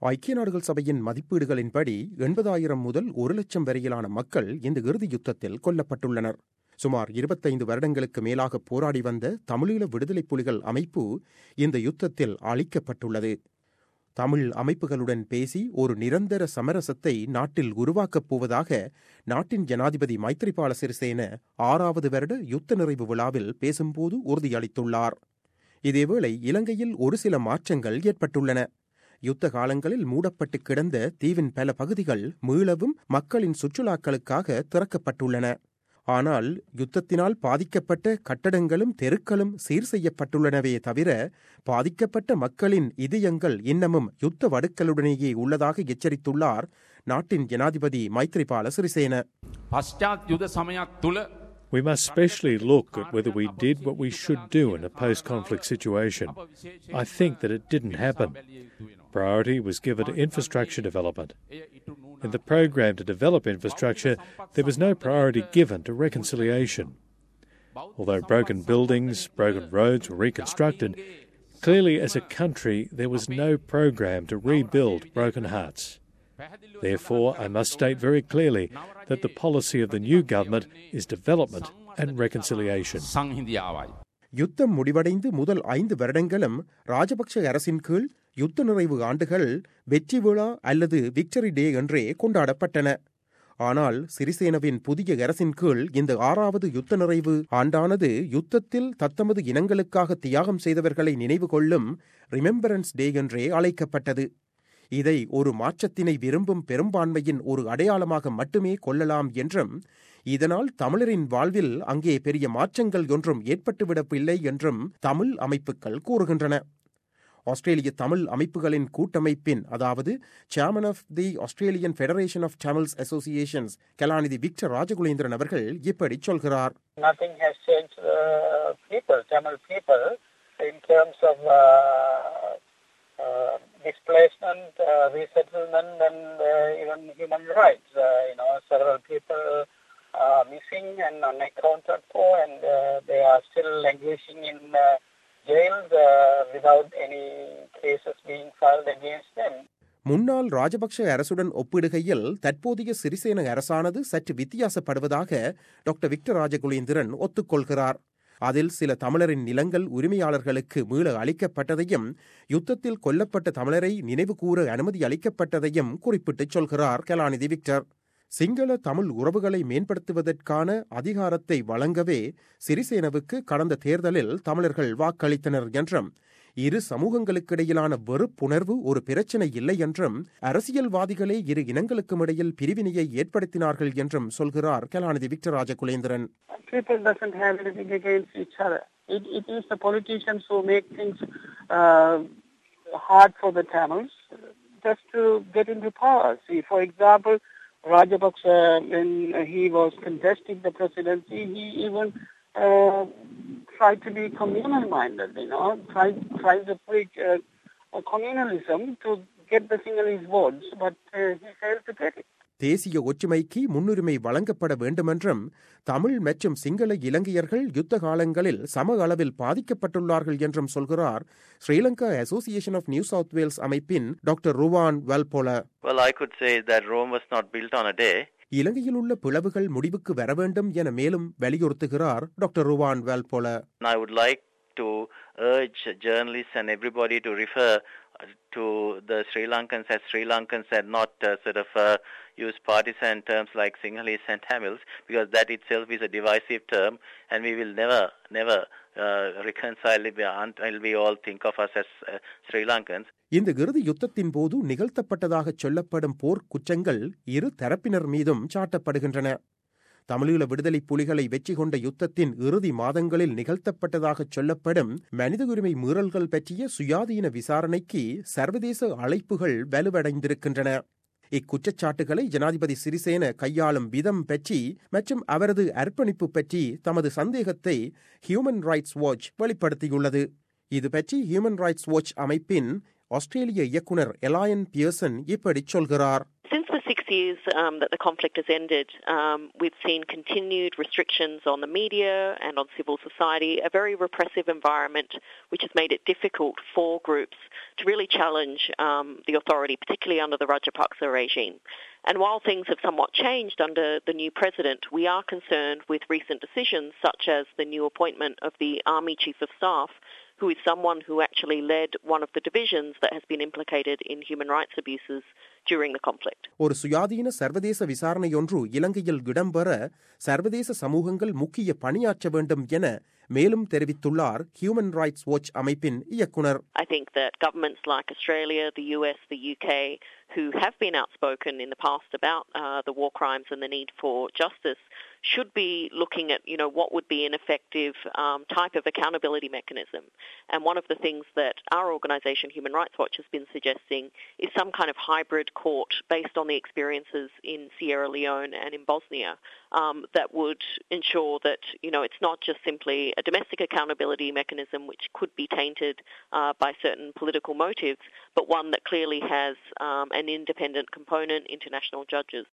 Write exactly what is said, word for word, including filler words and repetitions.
ஐக்கிய நாடுகள் சபையின் மதிப்பீடுகளின்படி எண்பதாயிரம் முதல் ஒரு லட்சம் வரையிலான மக்கள் இந்த இறுதி யுத்தத்தில் கொல்லப்பட்டுள்ளனர். சுமார் இருபத்தைந்து வருடங்களுக்கு மேலாக போராடி வந்த தமிழீழ விடுதலை புலிகள் அமைப்பு இந்த யுத்தத்தில் அழிக்கப்பட்டுள்ளது. தமிழ் அமைப்புகளுடன் பேசி ஒரு நிரந்தர சமரசத்தை நாட்டில் உருவாக்கப் போவதாக நாட்டின் ஜனாதிபதி மைத்ரிபால சிறிசேன ஆறாவது வருட யுத்த நிறைவு விழாவில் பேசும்போது உறுதியளித்துள்ளார். இதேவேளை இலங்கையில் ஒரு சில மாற்றங்கள் ஏற்பட்டுள்ளன. யுத்த காலங்களில் மூடப்பட்டு கிடந்த தீவின் பல பகுதிகள் மீளவும் மக்களின் சுற்றுலாக்களுக்காக திறக்கப்பட்டுள்ளன. ஆனால் யுத்தத்தினால் பாதிக்கப்பட்ட கட்டடங்களும் தெருக்களும் சீர் செய்யப்பட்டுள்ளனவே தவிர பாதிக்கப்பட்ட மக்களின் இதயங்கள் இன்னமும் யுத்த வடுக்களுடனேயே உள்ளதாக எச்சரித்துள்ளார் நாட்டின் ஜனாதிபதி Maithripala Sirisena. We must especially look at whether we did what we should do in a post-conflict situation. I think that it didn't happen. Priority was given to infrastructure development. In the program to develop infrastructure, there was no priority given to reconciliation. Although broken buildings, broken roads were reconstructed, clearly as a country there was no program to rebuild broken hearts. Therefore, I must state very clearly that the policy of the new government is development and reconciliation. யுத்தம் முடிவடைந்து முதல் ஐந்து வருடங்களும் ராஜபக்ஷ அரசின் கீழ் யுத்த நிறைவு ஆண்டுகள் வெற்றி விழா அல்லது விக்டரி டே என்றே கொண்டாடப்பட்டன. ஆனால் சிறிசேனவின் புதிய அரசின் கீழ் இந்த ஆறாவது யுத்த நிறைவு ஆண்டானது யுத்தத்தில் தத்தமது இனங்களுக்காக தியாகம் செய்தவர்களை நினைவு கொள்ளும் ரிமெம்பரன்ஸ் டே என்றே அழைக்கப்பட்டது. இதை ஒரு மாற்றத்தினை விரும்பும் பெரும்பான்மையின் ஒரு அடையாளமாக மட்டுமே கொள்ளலாம் என்றும், இதனால் தமிழரின் வாழ்வில் அங்கே பெரிய மாற்றங்கள் ஒன்றும் ஏற்பட்டுவிடவில்லை என்றும் தமிழ் அமைப்புகள் கூறுகின்றன. ஆஸ்திரேலிய தமிழ் அமைப்புகளின் கூட்டமைப்பின் அதாவது chairman of the Australian federation of Tamils associations கலாநிதி விக்டர் ராஜகுலேந்திரன் அவர்கள் இப்படி சொல்கிறார். Nothing has changed uh, people, Tamil people, in terms of uh, uh, displacement, uh, resettlement and uh, even human rights. Uh, you know, several people are missing and unaccounted for, and uh, they are still languishing in uh, jails uh, without any cases being filed against them. முன்னாள் ராஜபக்ஷ அரசுடன் ஒப்பிடுகையில் தற்போதைய சிறிசேன அரசானது சற்று வித்தியாசப்படுவதாக doctor Victor Rajakulendran ஒத்துக்கொள்கிறார். அதில் சில தமிழரின் நிலங்கள் உரிமையாளர்களுக்கு மீள அளிக்கப்பட்டதையும் யுத்தத்தில் கொல்லப்பட்ட தமிழரை நினைவு கூற அனுமதி அளிக்கப்பட்டதையும் குறிப்பிட்டுச் சொல்கிறார் கலாநிதி விக்டர். சிங்கள தமிழ் உறவுகளை மேம்படுத்துவதற்கான அதிகாரத்தை வழங்கவே சிறிசேனவுக்கு கடந்த தேர்தலில் தமிழர்கள் வாக்களித்தனர் என்றும், இரு சமூகங்களுக்கிடையிலான வெறுப்புணர்வு ஒரு பிரச்சனை இல்லை என்றும், அரசியல்வாதிகளே இரு இனங்களுக்கும் இடையில் பிரிவினையை ஏற்படுத்தினார்கள் என்றும் சொல்கிறார் கலாநிதி Victor Rajakulendran. People doesn't have anything against each other. It, it is the politicians who make things uh, hard for the Tamils just to get into power. See, for example, Rajapaksa, when he was contesting the presidency, he even uh, tried to be communal-minded, you know, tried, tried to preach uh, communalism to get the Sinhalese votes, but uh, he failed to get it. தேசிய ஒற்றுமைக்கு முன்னுரிமை வழங்கப்பட வேண்டுமென்றும், தமிழ் மற்றும் சிங்கள இலங்கையர்கள் யுத்த காலங்களில் சம அளவில் பாதிக்கப்பட்டுள்ளார்கள் என்றும் சொல்கிறார் Sri Lanka association of New South Wales அமைப்பின் doctor Ruwan Welpola. Well, I could say that Rome was not built on a day. இலங்கையில் உள்ள பிளவுகள் முடிவுக்கு வர வேண்டும் என மேலும் வலியுறுத்துகிறார் doctor Ruwan Welpola. I would like to urge journalists and everybody to refer to the Sri Lankans as Sri Lankans and not uh, sort of uh, use partisan terms like Sinhalese and Tamils, because that itself is a divisive term and we will never, never uh, reconcile it until we all think of us as uh, Sri Lankans. இந்த இறுதி யுத்தத்தின் போது நிகழ்த்தப்பட்டதாக சொல்லப்படும் போர் குற்றங்கள் இரு தரப்பினர் மீதும் சாட்டப்படுகின்றன. தமிழீழ விடுதலை புலிகளை வெற்றி கொண்ட யுத்தத்தின் இறுதி மாதங்களில் நிகழ்த்தப்பட்டதாக சொல்லப்படும் மனித உரிமை மீறல்கள் பற்றிய சுயாதீன விசாரணைக்கு சர்வதேச அழைப்புகள் வலுவடைந்திருக்கின்றன. இக்குற்றச்சாட்டுகளை ஜனாதிபதி சிறிசேன கையாளும் விதம் பற்றி மற்றும் அவரது அர்ப்பணிப்பு பற்றி தமது சந்தேகத்தை ஹியூமன் ரைட்ஸ் வாட்ச் வெளிப்படுத்தியுள்ளது. இது பற்றி ஹியூமன் ரைட்ஸ் வாட்ச் அமைப்பின் ஆஸ்திரேலிய இயக்குனர் எலாயன் பியர்சன் இப்படி சொல்கிறார். Since the six years um, that the conflict has ended, um, we've seen continued restrictions on the media and on civil society, a very repressive environment which has made it difficult for groups to really challenge um, the authority, particularly under the Rajapaksa regime. And while things have somewhat changed under the new president, we are concerned with recent decisions such as the new appointment of the Army Chief of Staff, who is someone who actually led one of the divisions that has been implicated in human rights abuses during the conflict. ஒரு சுயாதீன சர்வதேச விசாரணையொன்று இலங்கையில் இடம்பெற சர்வதேச சமூகங்கள் முக்கிய பணியாற்ற வேண்டும் என மேலும் தெரிவித்துள்ளார் ஹியூமன் ரைட்ஸ் வாட்ச் அமைப்பின் இயக்குனர். I think that governments like Australia, the U S, the U K, who have been outspoken in the past about uh, the war crimes and the need for justice, should be looking at, you know, what would be an effective um, type of accountability mechanism. And one of the things that our organisation, Human Rights Watch, has been suggesting is some kind of hybrid court based on the experiences in Sierra Leone and in Bosnia um, that would ensure that, you know, it's not just simply a domestic accountability mechanism which could be tainted uh, by certain political motives, but one that clearly has um, an independent component, international judges.